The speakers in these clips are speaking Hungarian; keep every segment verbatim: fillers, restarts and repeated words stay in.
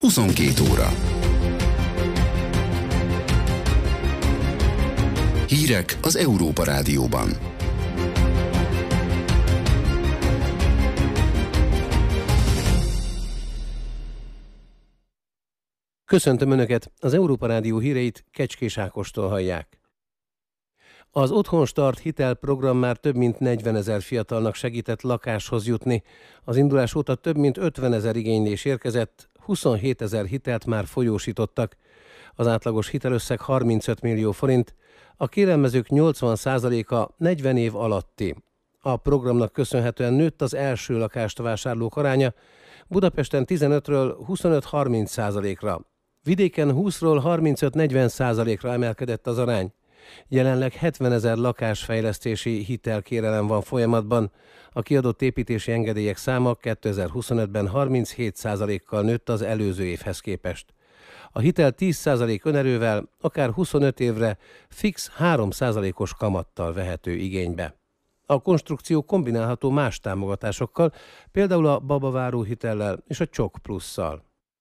huszonkét óra. Hírek az Európa Rádióban. Köszöntöm Önöket, az Európa Rádió híreit Kecskés Ákostól hallják. Az Otthon Start hitelprogram már több mint negyvenezer fiatalnak segített lakáshoz jutni. Az indulás óta több mint ötvenezer igénylés érkezett, huszonhétezer hitelt már folyósítottak. Az átlagos hitelösszeg harmincöt millió forint, a kérelmezők nyolcvan százaléka negyven év alatti. A programnak köszönhetően nőtt az első lakást vásárlók aránya, Budapesten tizenötről huszonöt-harminc százalékra. Vidéken húszról harmincöt-negyven százalékra emelkedett az arány. Jelenleg hetvenezer lakásfejlesztési hitelkérelem van folyamatban. A kiadott építési engedélyek száma kétezer-huszonötben harminchét százalékkal nőtt az előző évhez képest. A hitel tíz százalék önerővel, akár huszonöt évre fix három százalékos kamattal vehető igénybe. A konstrukció kombinálható más támogatásokkal, például a babaváró hitellel és a Csok plusszal.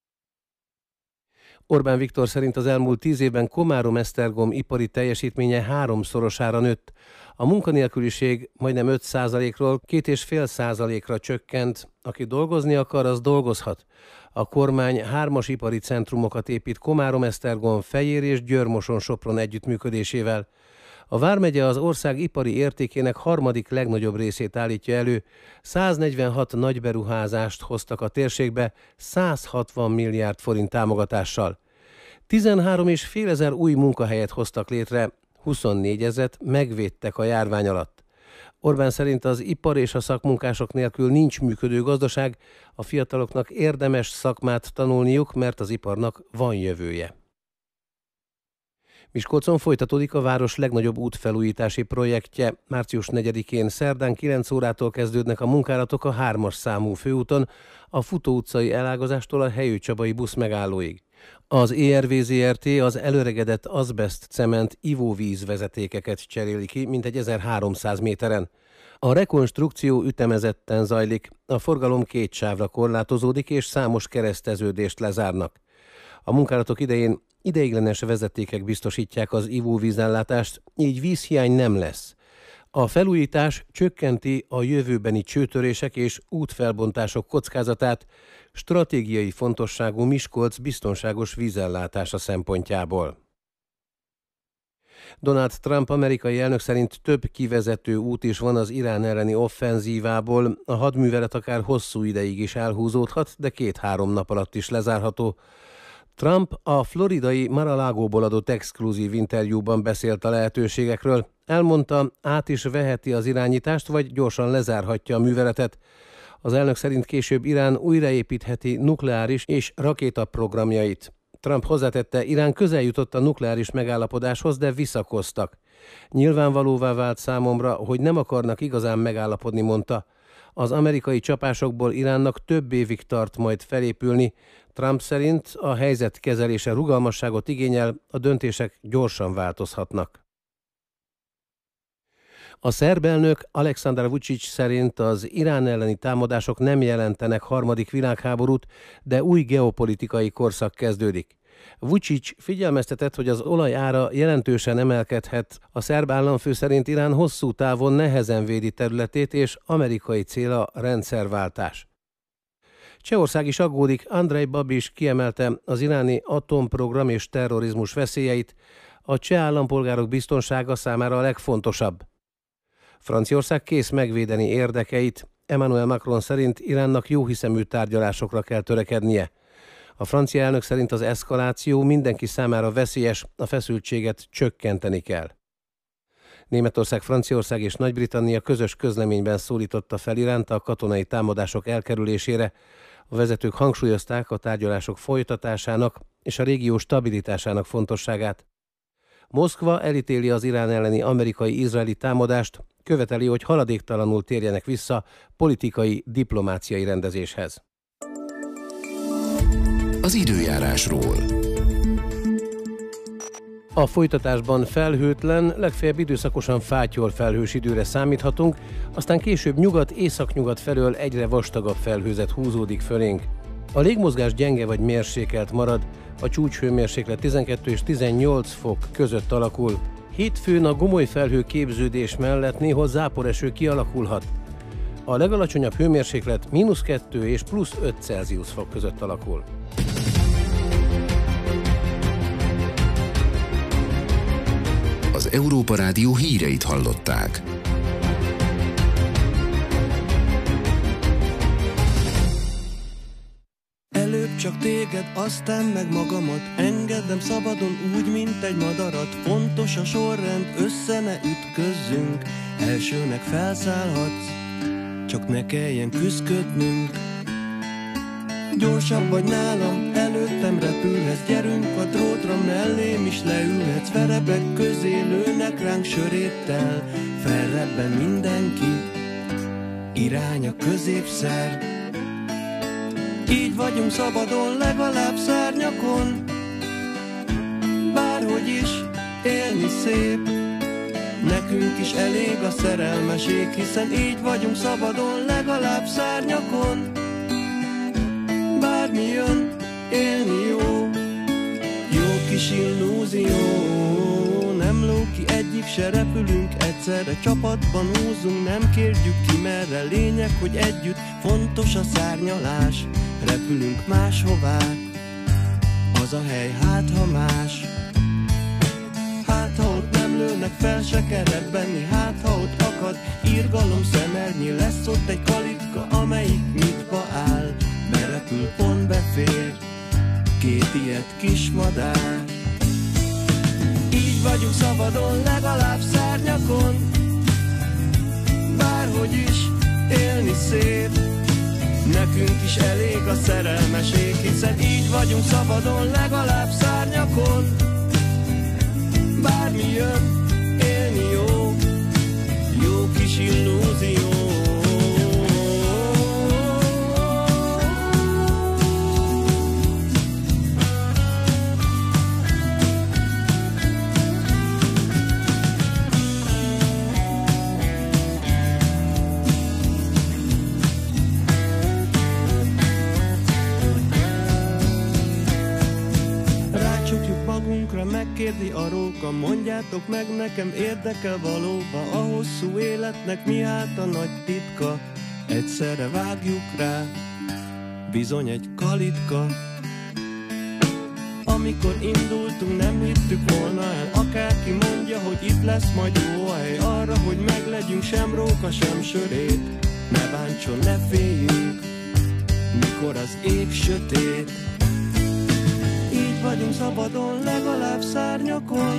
Orbán Viktor szerint az elmúlt tíz évben Komárom-Esztergom ipari teljesítménye háromszorosára nőtt. A munkanélküliség majdnem öt százalékról két egész öt százalékra csökkent. Aki dolgozni akar, az dolgozhat. A kormány hármas ipari centrumokat épít Komárom-Esztergom, Fejér és Győr-Moson-Sopron együttműködésével. A vármegye az ország ipari értékének harmadik legnagyobb részét állítja elő. száznegyvenhat nagy beruházást hoztak a térségbe száz hatvan milliárd forint támogatással. tizenhárom és fél ezer új munkahelyet hoztak létre, huszonnégyezret megvédtek a járvány alatt. Orbán szerint az ipar és a szakmunkások nélkül nincs működő gazdaság, a fiataloknak érdemes szakmát tanulniuk, mert az iparnak van jövője. Miskolcon folytatódik a város legnagyobb útfelújítási projektje. március negyedikén szerdán kilenc órától kezdődnek a munkálatok a hármas számú főúton, a Futó utcai elágazástól a Helyő Csabai busz megállóig. Az é er vé zé er té az előregedett azbest cement ivóvíz vezetékeket cseréli ki mintegy ezerháromszáz méteren. A rekonstrukció ütemezetten zajlik, a forgalom két sávra korlátozódik és számos kereszteződést lezárnak. A munkálatok idején ideiglenes vezetékek biztosítják az ivóvízellátást, így vízhiány nem lesz. A felújítás csökkenti a jövőbeni csőtörések és útfelbontások kockázatát, stratégiai fontosságú Miskolc biztonságos vízellátása szempontjából. Donald Trump amerikai elnök szerint több kivezető út is van az Irán elleni offenzívából, a hadművelet akár hosszú ideig is elhúzódhat, de két-három nap alatt is lezárható. Trump a floridai Mar-a-Lagóból adott exkluzív interjúban beszélt a lehetőségekről. Elmondta, át is veheti az irányítást, vagy gyorsan lezárhatja a műveletet. Az elnök szerint később Irán újraépítheti nukleáris és rakétaprogramjait. Trump hozzátette, Irán közel jutott a nukleáris megállapodáshoz, de visszakoztak. Nyilvánvalóvá vált számomra, hogy nem akarnak igazán megállapodni, mondta. Az amerikai csapásokból Iránnak több évig tart majd felépülni. Trump szerint a helyzet kezelése rugalmasságot igényel, a döntések gyorsan változhatnak. A szerb elnök Aleksandar Vučić szerint az Irán elleni támadások nem jelentenek harmadik világháborút, de új geopolitikai korszak kezdődik. Vučić figyelmeztetett, hogy az olaj ára jelentősen emelkedhet. A szerb államfő szerint Irán hosszú távon nehezen védi területét, és amerikai cél a rendszerváltás. Csehország is aggódik, Andrej Babis kiemelte az iráni atomprogram és terrorizmus veszélyeit. A cseh állampolgárok biztonsága számára a legfontosabb. Franciaország kész megvédeni érdekeit. Emmanuel Macron szerint Iránnak jóhiszemű tárgyalásokra kell törekednie. A francia elnök szerint az eszkaláció mindenki számára veszélyes, a feszültséget csökkenteni kell. Németország, Franciaország és Nagy-Britannia közös közleményben szólította fel Iránt a katonai támadások elkerülésére. A vezetők hangsúlyozták a tárgyalások folytatásának és a régió stabilitásának fontosságát. Moszkva elítéli az Irán elleni amerikai-izraeli támadást, követeli, hogy haladéktalanul térjenek vissza politikai, diplomáciai rendezéshez. Az időjárásról. A folytatásban felhőtlen, legfeljebb időszakosan fátyol felhős időre számíthatunk, aztán később nyugat-északnyugat felől egyre vastagabb felhőzet húzódik fölénk. A légmozgás gyenge vagy mérsékelt marad, a csúcshőmérséklet tizenkettő és tizennyolc fok között alakul. Hétfőn a gomoly felhő képződés mellett néhol záporeső kialakulhat. A legalacsonyabb hőmérséklet mínusz kettő és plusz öt Celsius fok között alakul. Az Európa Rádió híreit hallották. Előbb csak téged, aztán meg magamat. Engedem szabadon úgy, mint egy madarat. Fontos a sorrend, össze ne ütközzünk. Elsőnek felszállhatsz, csak ne kelljen küszködnünk. Gyorsabb vagy nálam, előttem repülhetsz. Gyerünk a drótra, mellém is leülhetsz. Verebek közé lőnek ránk söréttel. Felrebben mindenki, irány a középszer. Így vagyunk szabadon, legalább szárnyakon. Bárhogy is élni szép, nekünk is elég a szerelmeség. Hiszen így vagyunk szabadon, legalább szárnyakon. Bármi jön, élni jó, jó kis illúzió. Nem ló ki egyik se, repülünk egyszerre, csapatban húzunk, nem kérdjük ki merre. Lényeg, hogy együtt, fontos a szárnyalás. Repülünk máshová, az a hely, hát ha más. Hát ha ott nem lőnek fel, se kell rebbenni. Hát ha ott akad irgalom szemernyi, lesz ott egy kalitka, amelyik nyitva áll. Berepül, pont befér két ilyet kis madár. Így vagyunk szabadon, legalább szárnyakon. Bárhogy is élni szép, nekünk is elég a szerelmeség. Hiszen így vagyunk szabadon, legalább szárnyakon. Bármi jön, élni jó, jó kis illúzió. Megkérdi a róka, mondjátok meg nekem, érdekel valóban a hosszú életnek mi hát a nagy titka? Egyszerre vágjuk rá, bizony egy kalitka. Amikor indultunk, nem hittük volna el, akárki mondja, hogy itt lesz majd jó hely arra, hogy meglegyünk, sem róka, sem sörét. Ne bántson, ne féljünk, mikor az ég sötét. Így vagyunk szabadon, legalább szárnyakon.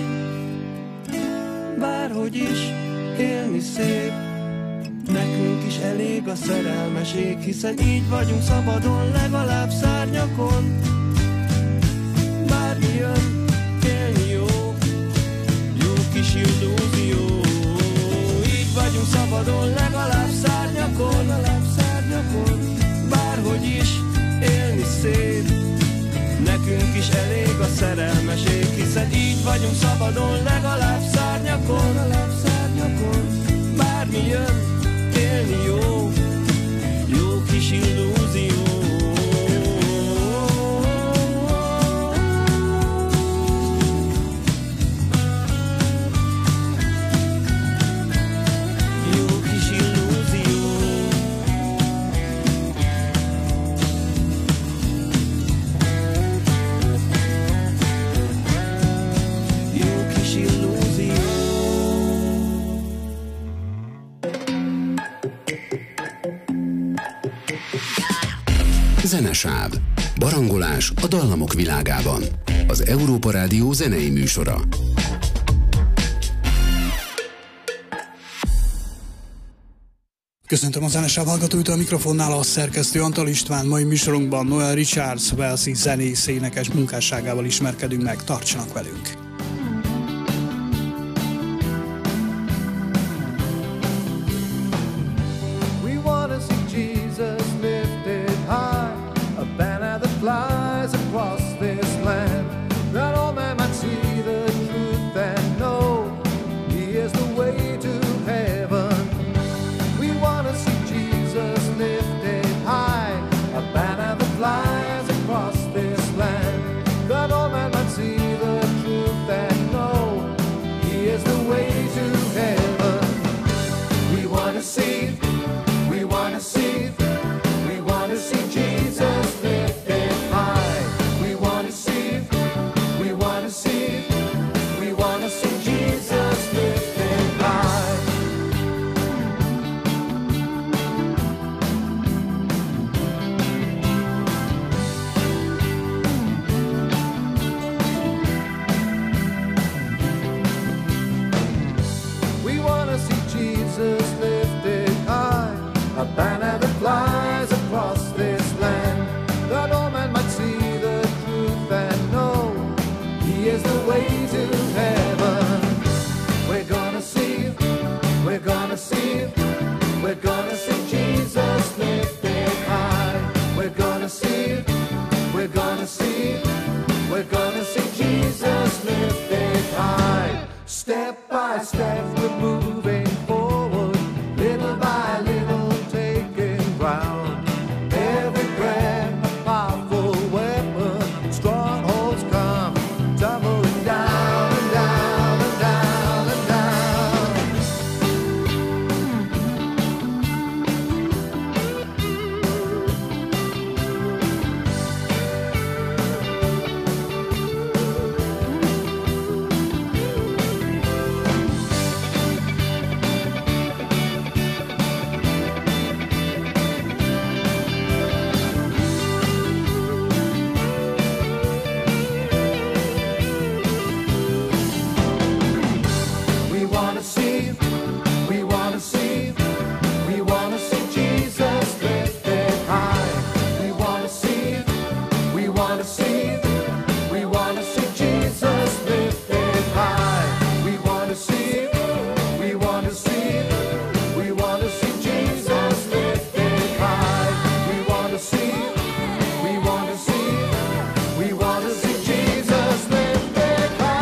Bárhogy is élni szép, nekünk is elég a szerelmeség. Hiszen így vagyunk szabadon, legalább szárnyakon. Bármi jön, élni jó, jó kis illúzió. Így vagyunk szabadon, legalább szárnyakon, legalább szárnyakon. Bárhogy is élni szép, nekünk is elég a szerelmeség. Hiszen így vagyunk szabadon, legalább szárnyakon, legalább szárnyakon. Bármi jön, élni jó, jó kis illúzió. Zenesáv. Barangolás a dallamok világában. Az Európa Rádió zenei műsora. Köszöntöm a Zenesáv hallgatóit, a mikrofonnál a szerkesztő Antal István. Mai műsorunkban Noel Richards, walesi zenész, énekes munkásságával ismerkedünk meg. Tartsanak velünk! Flies across this land, that all men might see the truth and know He is the way to heaven. We want to see Jesus lifted high, a banner that flies gonna see, we're gonna see Jesus lifted high. We're gonna see, we're gonna see, we're gonna see Jesus lifted high. Step by step we're moving forward, little by little taking ground. Every breath a powerful weapon, strongholds come tumbling down and down and down and down. We wanna see, we wanna see, we wanna see Jesus lifted high. We wanna see, we wanna see, we wanna see Jesus lifted high. We wanna see, we wanna see, we wanna see Jesus lifted high. We wanna see, we wanna see, we wanna see Jesus lifted high.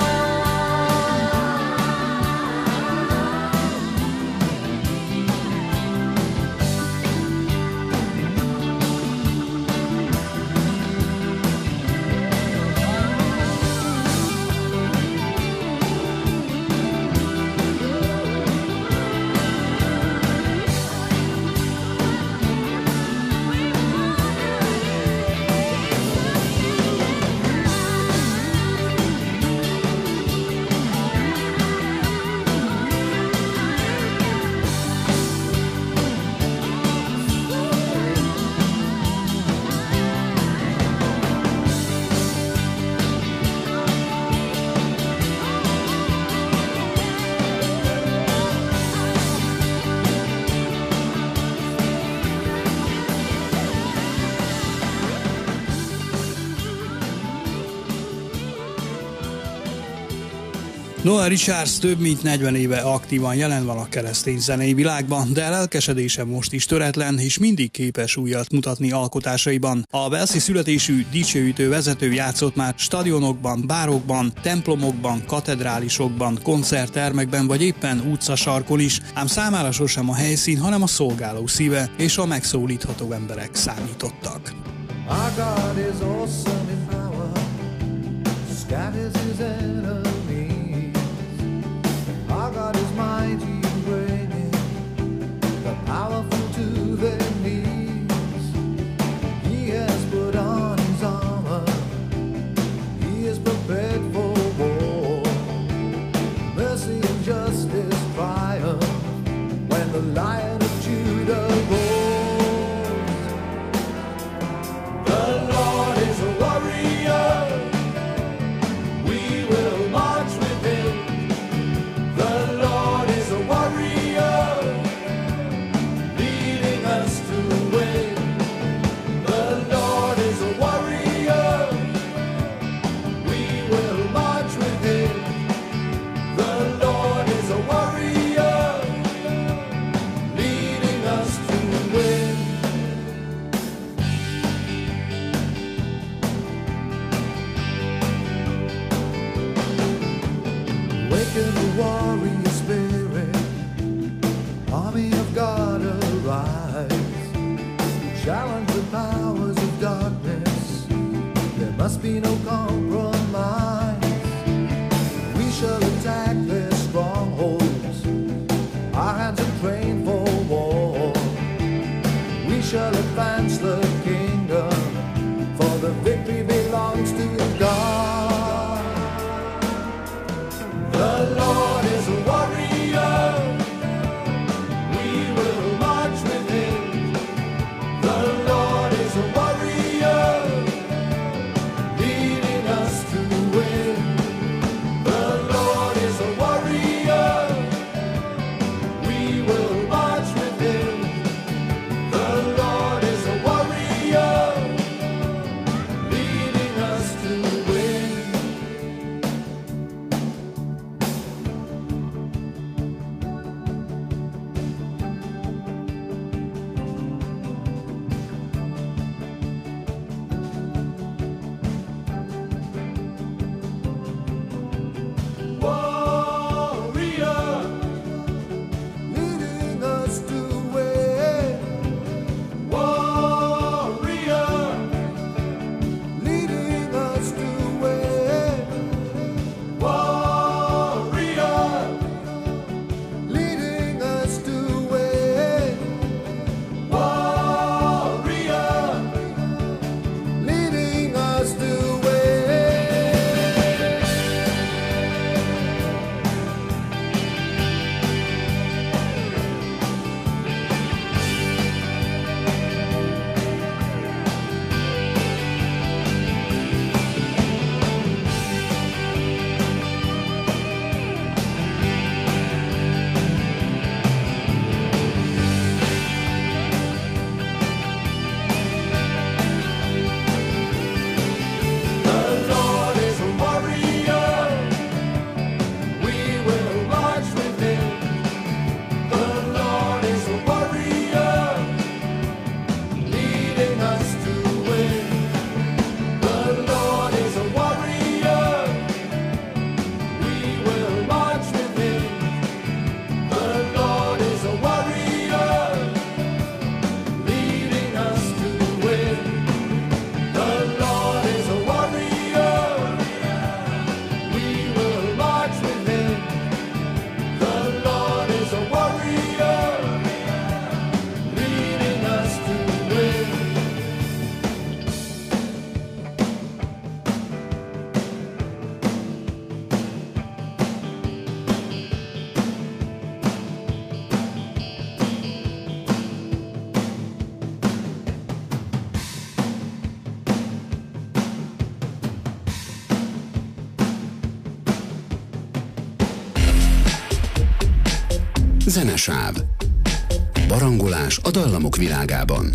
Noel Richards több mint negyven éve aktívan jelen van a keresztény zenei világban, de lelkesedése most is töretlen, és mindig képes újat mutatni alkotásaiban. A walesi születésű dicsőítő vezető játszott már stadionokban, bárokban, templomokban, katedrálisokban, koncerttermekben vagy éppen utcasarkon is, ám számára sosem a helyszín, hanem a szolgáló szíve és a megszólítható emberek számítottak. Our God is awesome in power, scatters his enemies. Our God is mighty in bringing the powerful to their knees. He has put on his armor, he is prepared for war. Mercy and justice triumph when the Lion of Judah roars. The Lord is a warrior, we will march with him. The Lord is a warrior, leading us to win. The Lord is a warrior, we will march with him. The Lord is a warrior, leading us to win. Waken the warrior spirit, army of God arise. Challenge the powers of darkness, there must be no compromise. We shall attack their strongholds, our hands are trained for war. We shall advance the kingdom, for the victory belongs to God. The Lord is a warrior, we will march with him. The Lord is a warrior, leading Zenesáv. Barangolás a dallamok világában.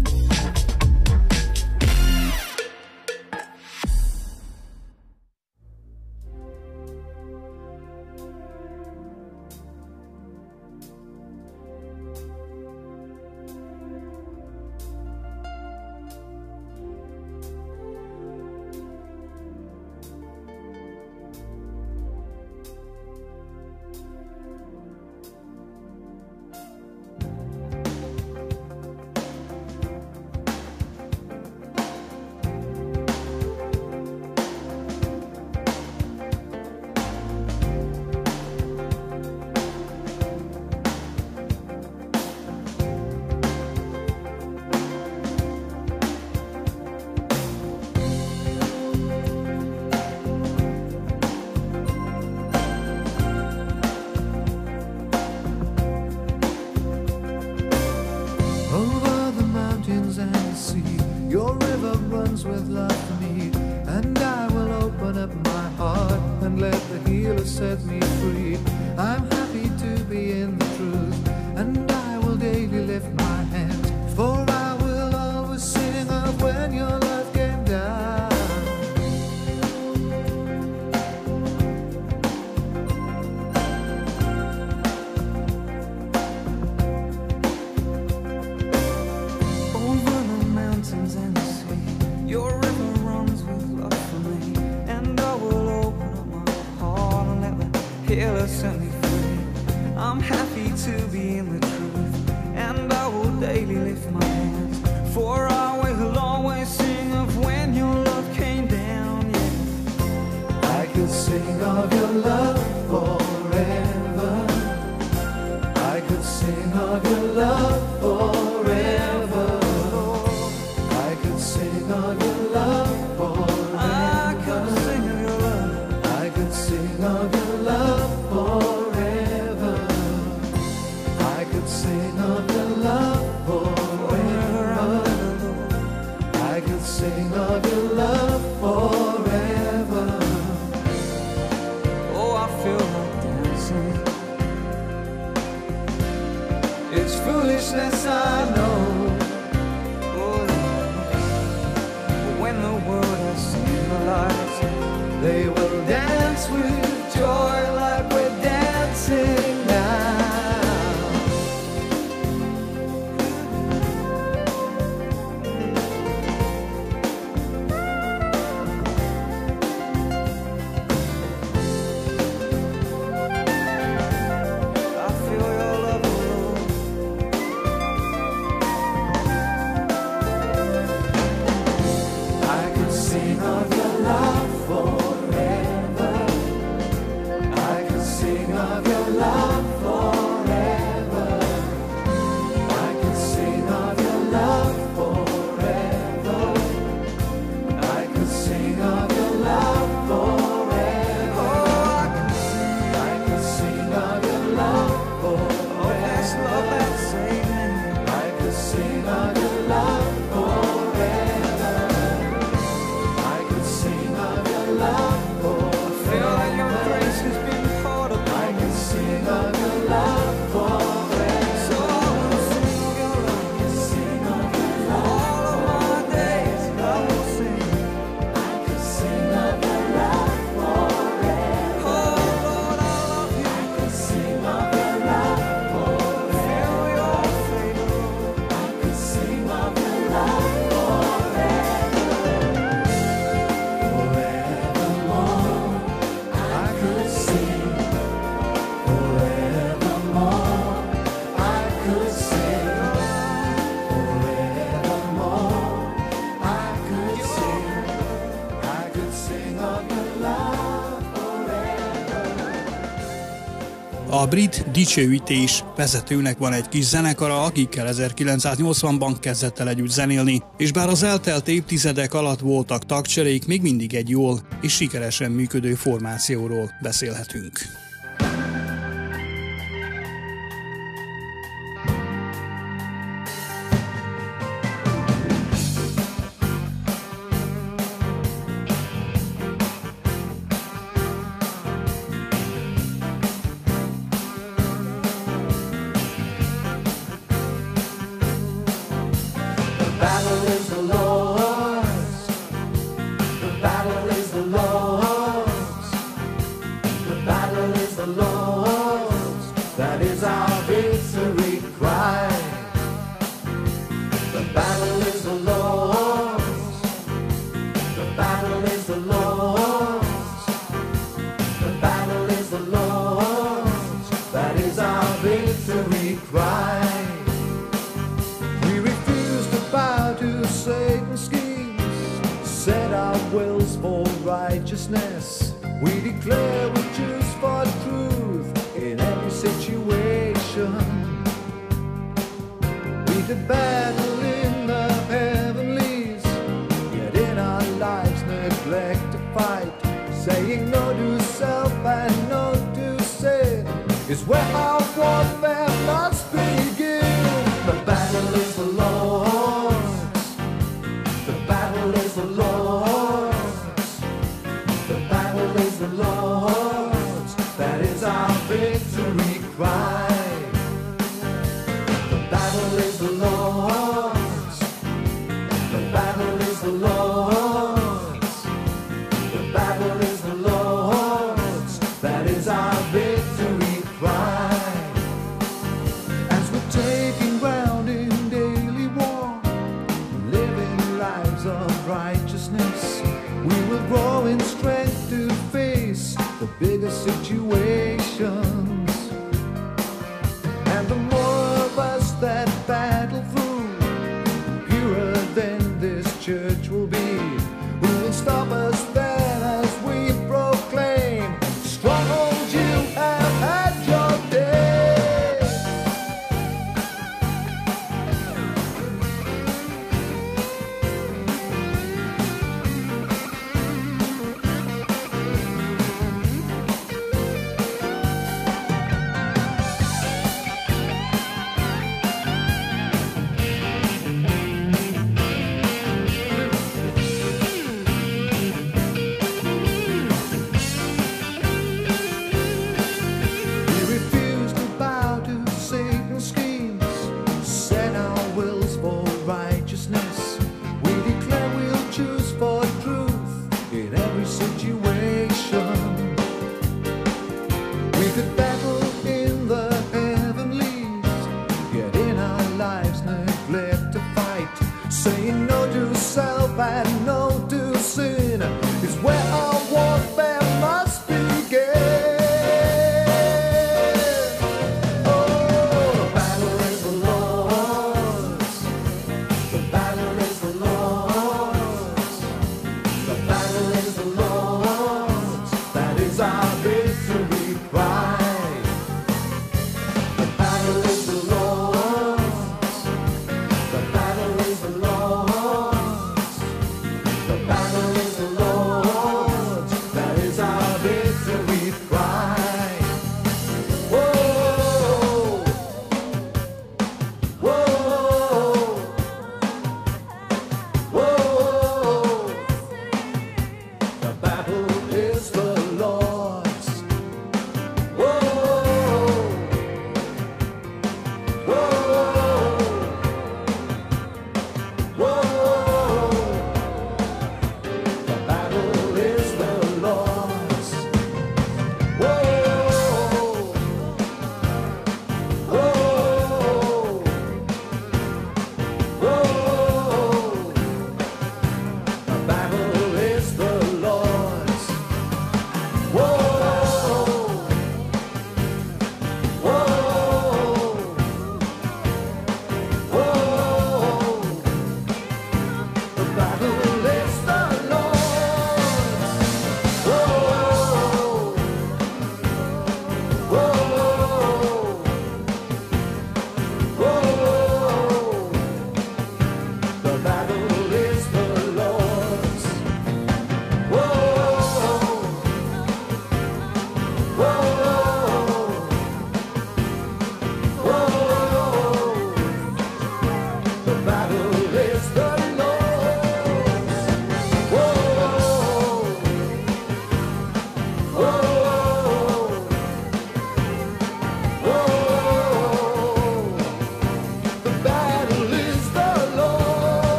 A brit dicsőítés vezetőnek van egy kis zenekara, akikkel ezerkilencszáznyolcvanban kezdett el együtt zenélni, és bár az eltelt évtizedek alatt voltak tagcserék, még mindig egy jól és sikeresen működő formációról beszélhetünk. is the Lord's. The battle is the Lord's. The battle is the Lord's. That is our victory cry. The battle is the Lord's. The battle is the Lord's. The battle is the Lord's. That is our victory cry. We refuse to bow to Satan's schemes, set our wills for righteousness. We declare we choose for truth in every situation. We did battle in the heavenlies, yet in our lives neglect to fight. Saying no to self and no to sin is where our warfare must begin. The battle is the Lord's. The battle is the Lord's. The battle is the Lord's. That is our victory cry. The battle is the Lord's. The battle is the Lord's. The battle is the Lord's. That is our victory cry.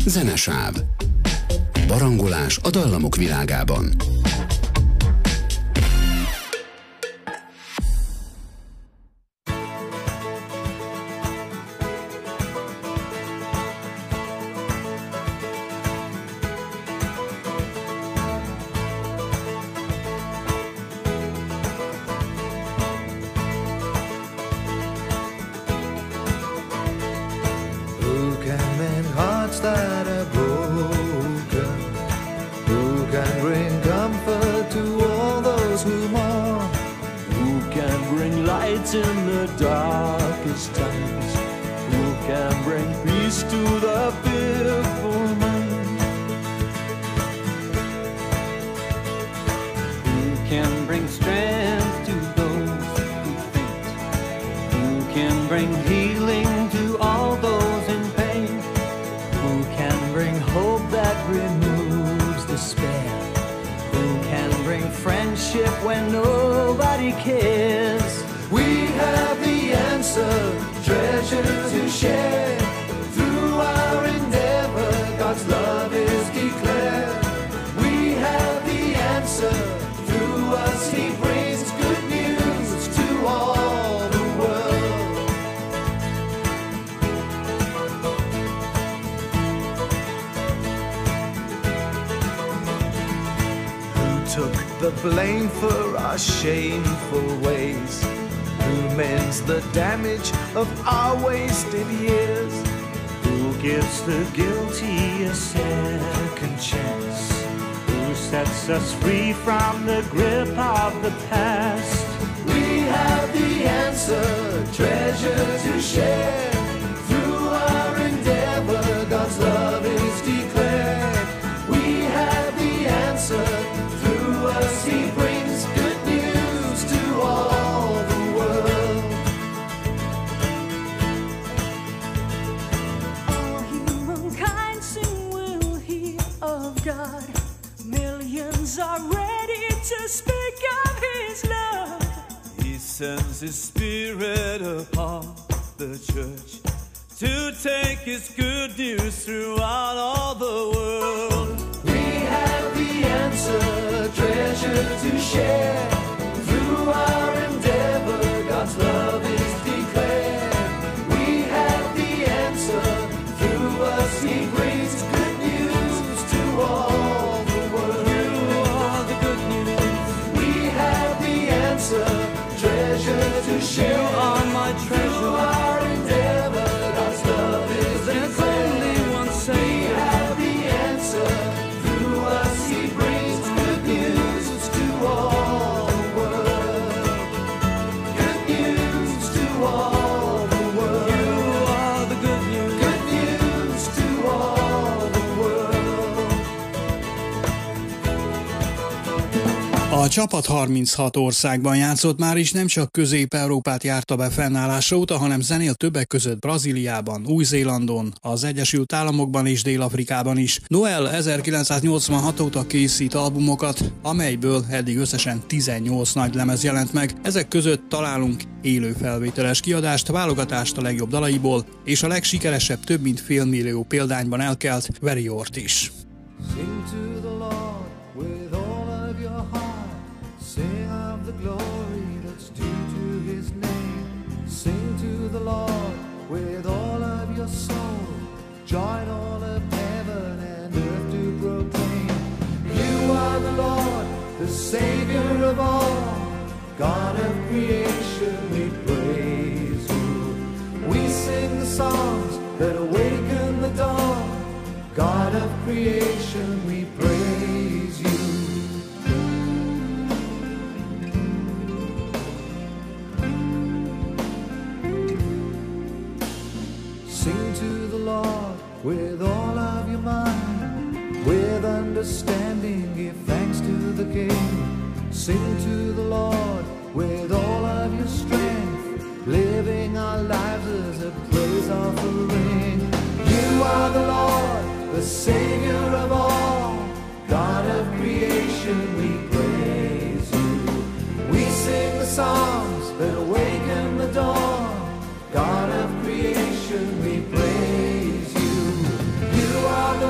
Zenesáv. Barangolás a dallamok világában. In the darkest times, who can bring peace to the fearful mind? Who can bring strength to those who faint? Who can bring healing to all those in pain? Who can bring hope that removes despair? Who can bring friendship when nobody cares? We have the answer, treasure to share. Through our endeavor, God's love is declared. We have the answer, through us He brings good news to all the world. Who took the blame for our shameful ways? Who mends the damage of our wasted years? Who gives the guilty a second chance? Who sets us free from the grip of the past? We have the answer, treasure to share. Through our endeavor, God's love is declared. We have the answer, through us He brings good news to all the world. All humankind soon will hear of God. Millions are ready to speak of His love. He sends His Spirit upon the church to take His good news throughout all the world. We have the answer, treasure to share. Through our endeavor, God's love is declared. We have the answer, through us He brings good news to all the world. You are the good news. We have the answer, treasure to share. You are my treasure. Through our endeavor, God's love is declared. There's only one Savior. We have the answer, through us He brings good news to all the world. Good news to all the world. You are the good news. Good news to all the world. A csapat harminchat országban játszott már, és nem csak Közép-Európát járta be fennállása óta, hanem zenélt többek között Brazíliában, Új-Zélandon, az Egyesült Államokban és Dél-Afrikában is. Noel ezerkilencszáznyolcvanhat óta készít albumokat, amelyből eddig összesen tizennyolc nagy lemez jelent meg. Ezek között találunk élő felvételes kiadást, válogatást a legjobb dalaiból, és a legsikeresebb, több mint félmillió példányban elkelt Veriort is. Sing to the Lord with all of your heart. Sing of the glory that's due to His name. Sing to the Lord with all of your soul. Join all of heaven and earth to proclaim. You are the Lord, the Savior of all. God of creation, we praise you. We sing the songs that awaken the dawn. God of creation, we praise you. Sing to the Lord with all of your mind. With understanding, give thanks to the King. Sing to the Lord with all of your strength. Living our lives as a praise offering. You are the Lord, the Savior of all. God of creation, we praise you. We sing the songs that awaken the dawn. God of creation, we praise you. You are the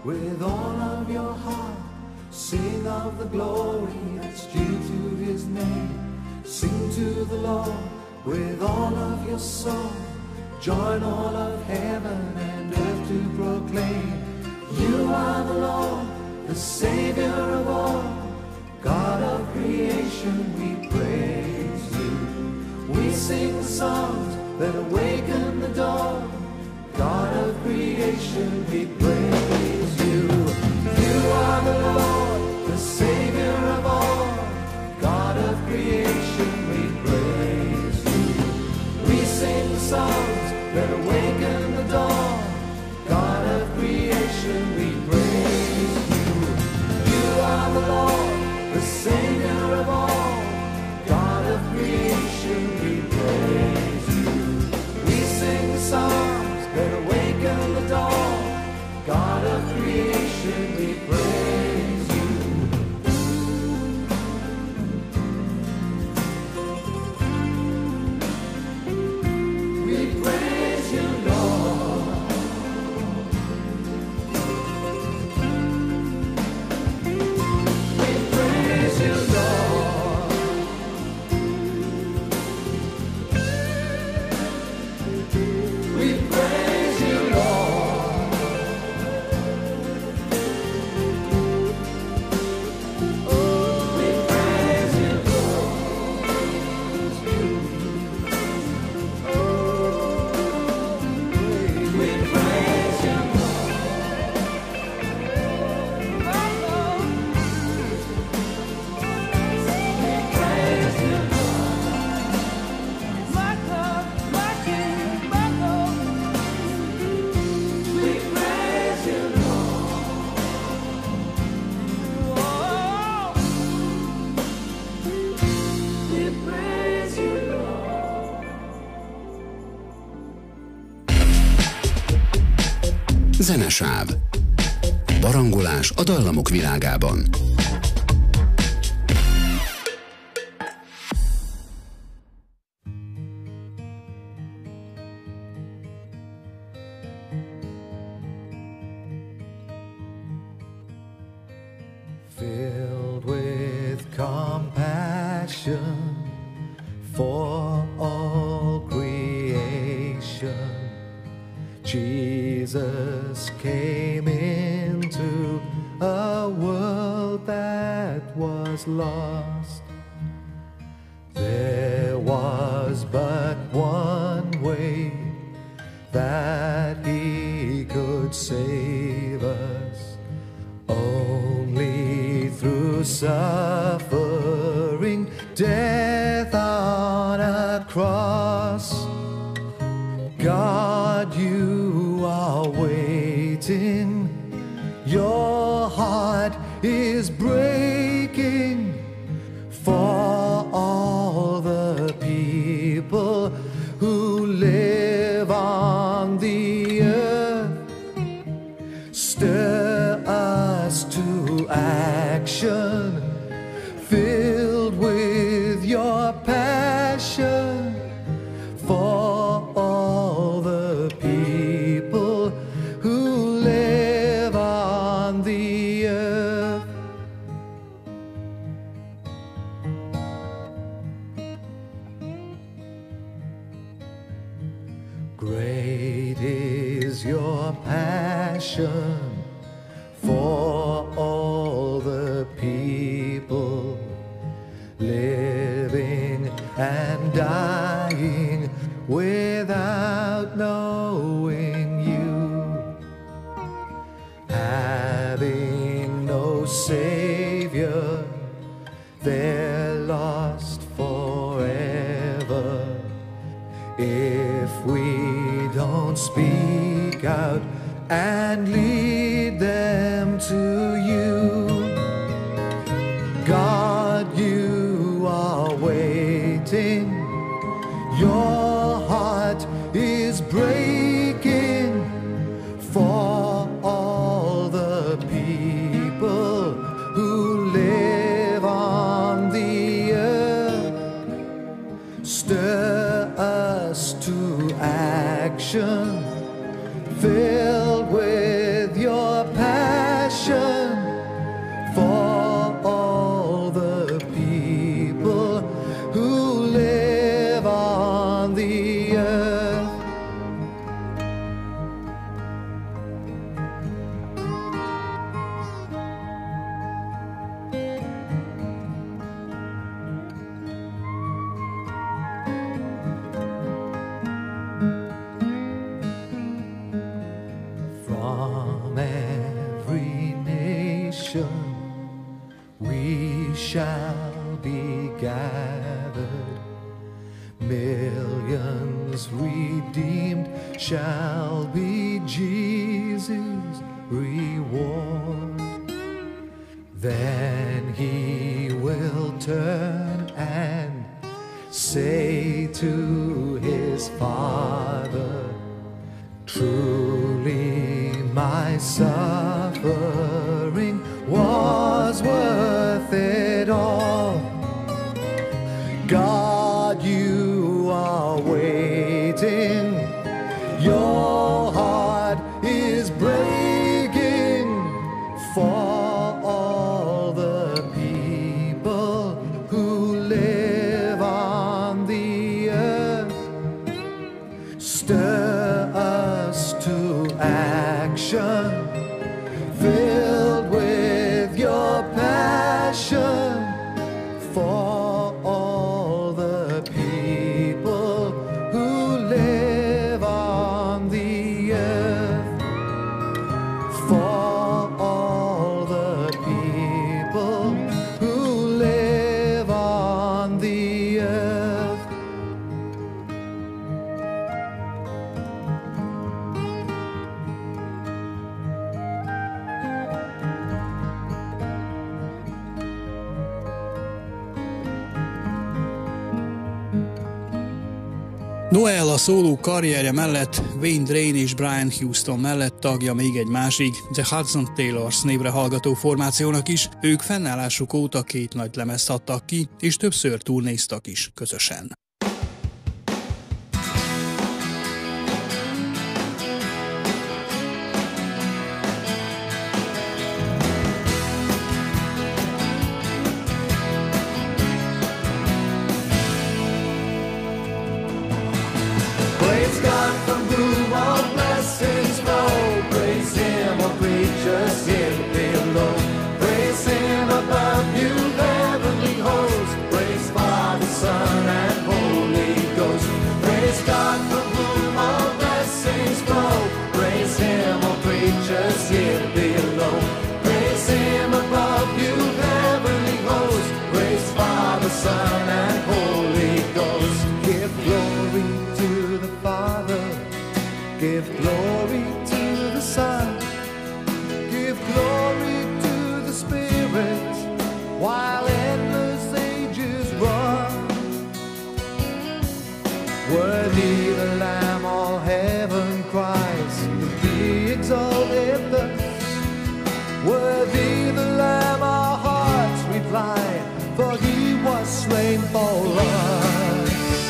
with all of your heart. Sing of the glory that's due to his name. Sing to the Lord with all of your soul. Join all of heaven and earth to proclaim, you are the Lord, the Savior of all. God of creation, we praise you. We sing the songs that awaken the dawn. God of creation, we praise you. You are the Lord, the Savior of all. God of creation, we praise you. We sing the songs that awaken the dawn. God of creation, we praise you. You are the Lord, the Savior of all. God of creation, we praise you. We sing the songs that awaken the dawn. God of creation, we praise you. We praise you, Lord. We praise you, Lord. We praise you, Lord. We praise you, Lord. We praise you, we praise you, we praise you, Lord. Zenesáv. Barangolás a dallamok világában. Filled with compassion for all creation, Jesus came into a world that was lost. There was but one way that he could save us, only through suffering, death on a cross. God, you are waiting, your heart is breaking for all the people who live on the earth. Stir us to action, filled with your passion for all the people who live on the earth. Great is your passion for all the people living and dying without knowing you, having no Savior, they're lost forever. If we don't speak out and lead them to you, God, you are waiting, your heart is breaking for all the people who live on the earth. Stir us to action, filled with action, we shall be gathered. Millions redeemed shall be Jesus' reward. Then he will turn and say to his Father, truly my suffering was worth it all. God, you are waiting, your heart is breaking for all the people who live on the earth. Stir us to action, filled with your passion for all the people who live on the earth. For all the people who live on the earth. Noel a szóló karrierje mellett Wayne Drain és Brian Houston mellett tagja még egy másik, The Hudson Taylors névre hallgató formációnak is. Ők fennállásuk óta két nagy lemezt adtak ki, és többször turnéztak is közösen. Praise God from whom all blessings flow. Praise him, O creatures here below. Praise him above you, heavenly host. Praise Father, Son, and Holy Ghost. Praise God from whom all blessings flow. Praise him, O creatures here below. Praise him above you, heavenly host. Praise Father, Son, and Holy Ghost. Give glory to the Father, give glory to the Son, give glory to the Spirit, while endless ages run. Worthy the Lamb, all heaven cries, to be exalted thus. Worthy the Lamb, our hearts reply, for he was slain for us.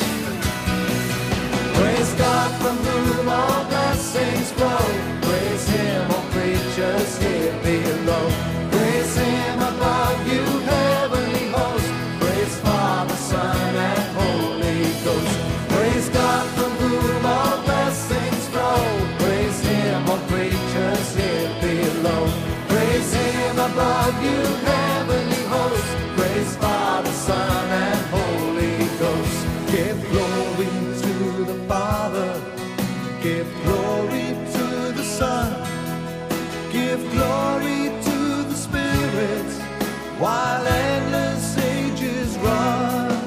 Praise God from whom all blessings flow. Praise him, all creatures here below. Praise him above you, heavenly host. Praise Father, Son, and Holy Ghost. Praise God from whom all blessings flow. Praise him, all creatures here below. Praise him above you, heavenly host. Praise Father, Son, and Holy Ghost. Give glory to the Father, give glory to the Son, give glory to the Spirit, while endless ages run.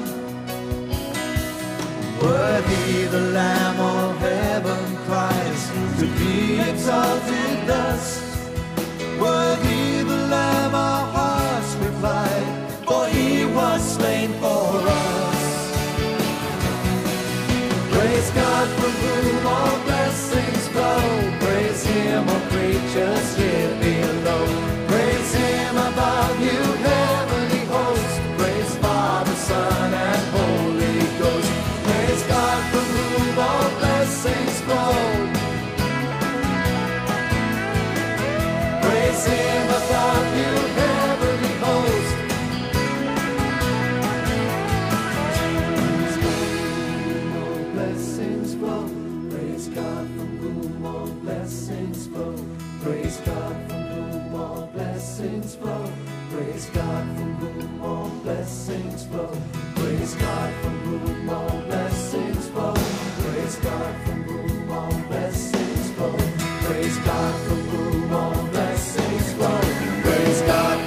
Worthy the Lamb, all heaven cries, to be exalted thus. Worthy the Lamb, our hearts reply, for he was slain for us. Praise God from whom all blessings flow. Praise him, all creatures here below. Praise him above you, heavenly host. Praise Father, Son, and Holy Ghost. Praise God from whom all blessings flow. Praise him above you, heavenly host. Praise God from whom all blessings flow. Praise God from whom all blessings flow. Praise God from whom all blessings flow. Praise God from whom all blessings flow. Praise God from whom all blessings flow. Praise God from whom all blessings flow. Praise God.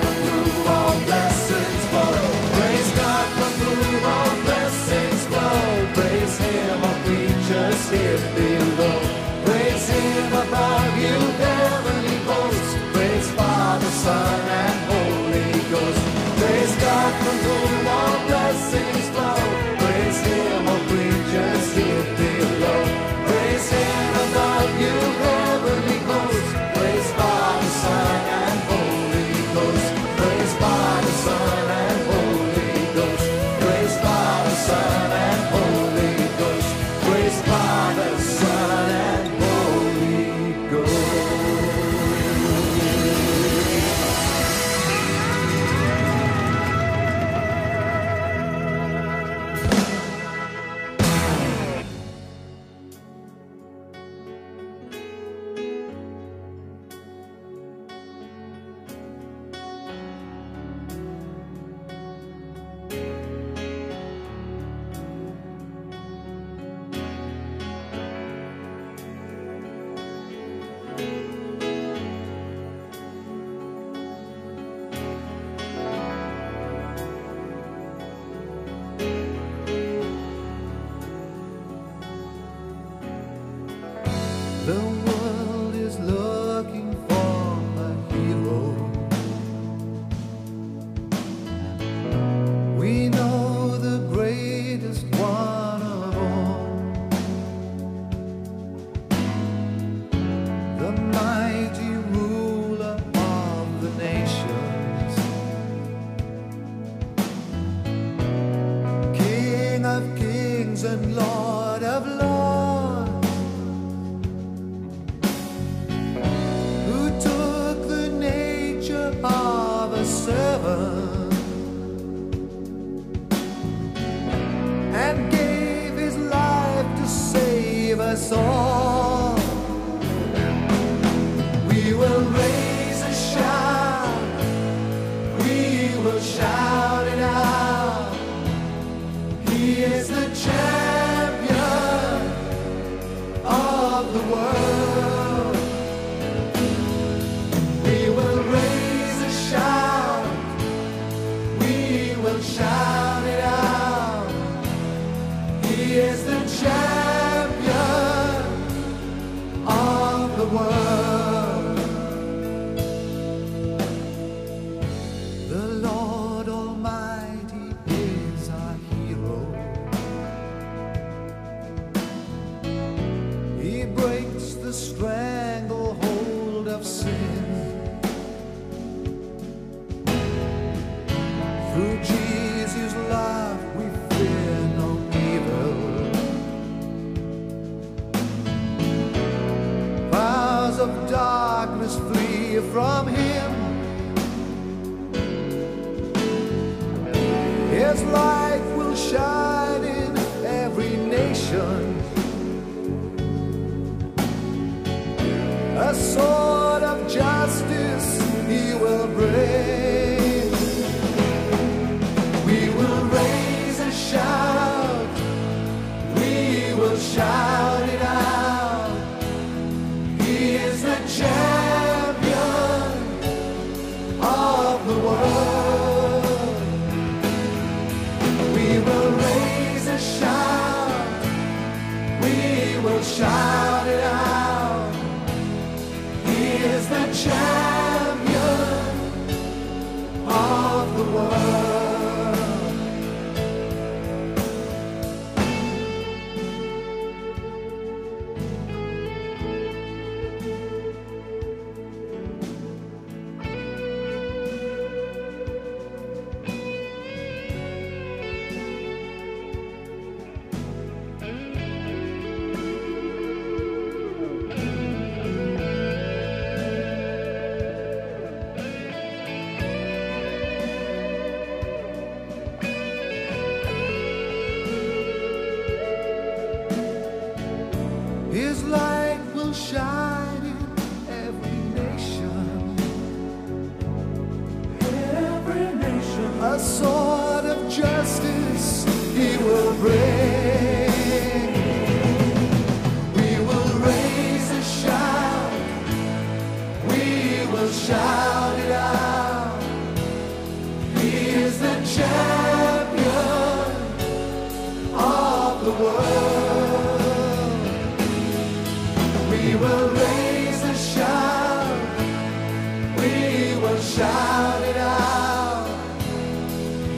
The world is looking for a hero. We know the greatest one of all, the mighty ruler of the nations, King of kings and Lord of lords, who took the nature of a servant and gave his life to save us all. We will raise a shout, we will shout it out. He is the champion of the world. We will raise a shout, we will shout it out. He is the champion of the world. The Lord Almighty is our hero. He breaks the stranglehold of sin. Through Jesus' love we fear no evil. Powers of darkness flee from him. His light will shine in every nation. A sword of justice he will bring. We will raise a shout, we will shout it out. He is the champion of the world. We will raise a shout, we will shout it out. He is the champion of the world. His light will shine in every nation. Every nation. A sword of justice he will bring. We will raise a shout, we will shout it out. He is the champion of the world. We will raise a shout, we will shout it out.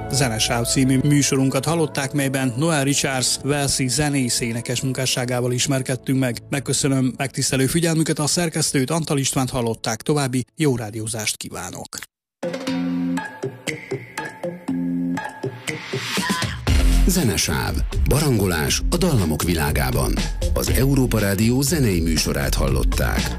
Zenesáv című műsorunkat hallották, melyben Noel Richards walesi zenész énekes munkásságával ismerkedtünk meg. Megköszönöm megtisztelő figyelmüket, a szerkesztőt, Antal Istvánt hallották, további jó rádiózást kívánok. Zenesáv, barangolás a dallamok világában. Az Európa Rádió zenei műsorát hallották.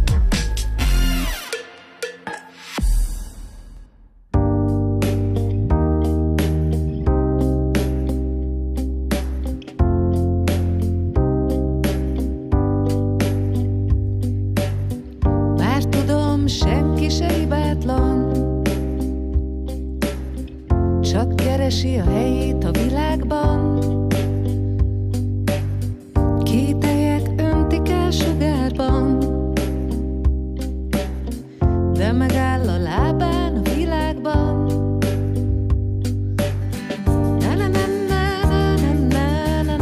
Már tudom, senki se hibátlan, csak keresi a helyét a világban. Kételyek öntik el sugárban, de megáll a lábán a világban. Na na na na na na na na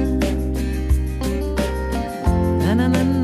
na na na na.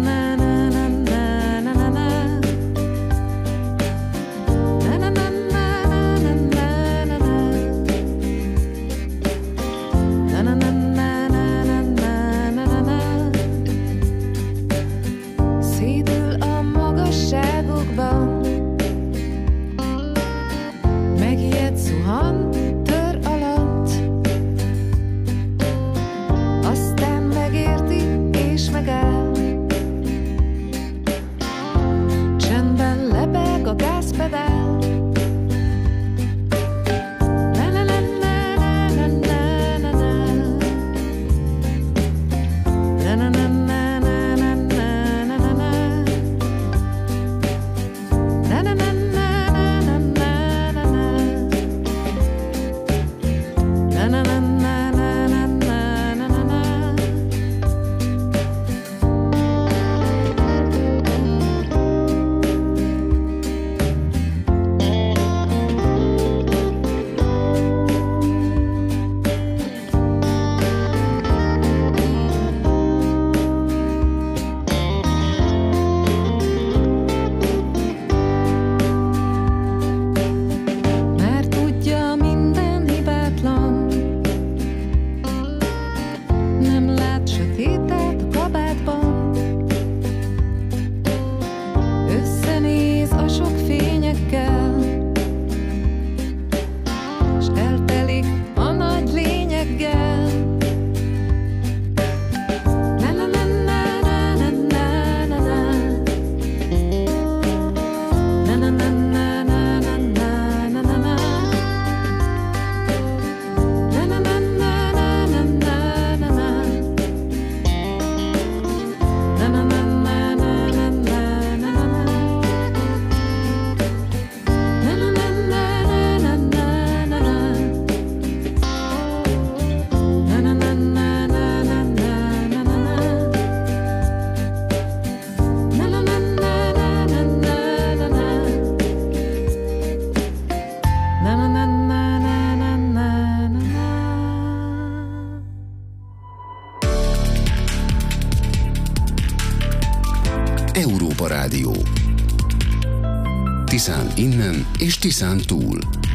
Európa Rádió. Tiszán innen és Tiszán túl.